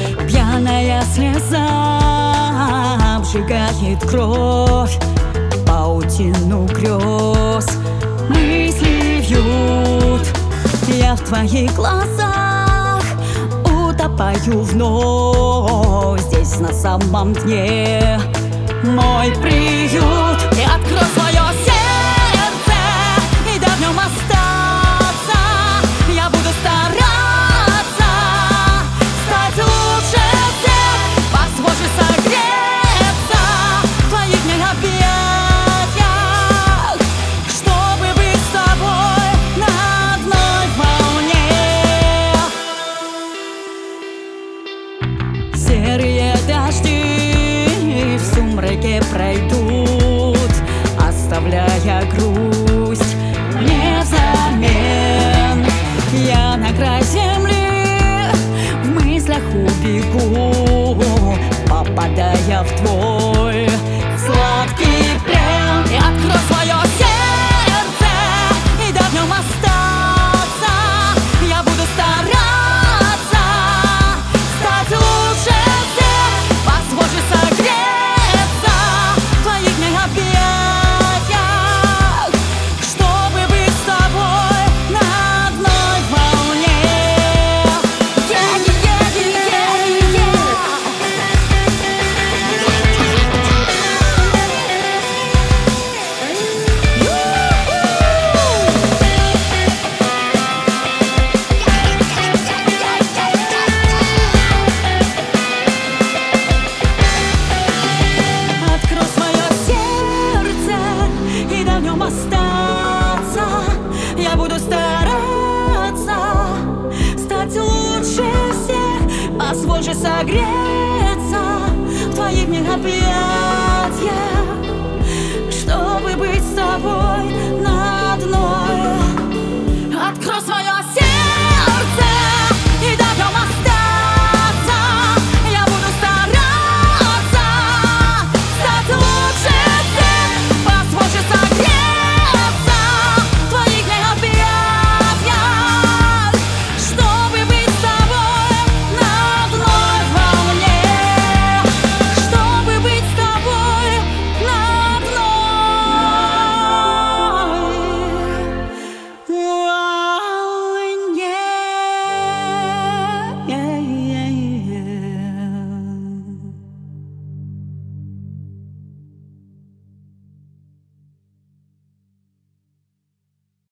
Пьяная слеза обжигает кровь, паутину грез мысли вьют. Я в твоих глазах утопаю вновь. Здесь на самом дне мой приют. И открой свое сердце и дай в нем остаться. Я буду стараться стать лучше всех. Позволь же согреться в твоих мне объятиях, чтобы быть с тобой на одной волне. Серые дожди в сумраке пройдут, оставляя грусть мне взамен. Я на край земли в мыслях убегу, попадая в твой сладкий плен. И открой свое сердце и дай в нем остаться. Я буду стараться стать лучше всех. Позволь же согреться в твоих мне объятиях, чтобы быть с тобой на одной волне. Открой свое сердце и дай в нем остаться. Я буду стараться стать лучше всех. Позволь же согреться в твоих мне объятиях, чтобы быть с тобой